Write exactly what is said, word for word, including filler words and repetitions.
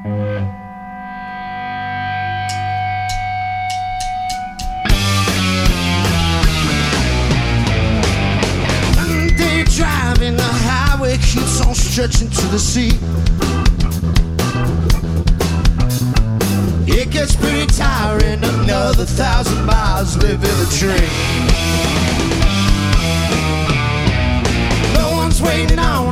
Monday driving, the highway keeps on stretching to the sea. It gets pretty tiring, another thousand miles live in a dream. No one's waiting on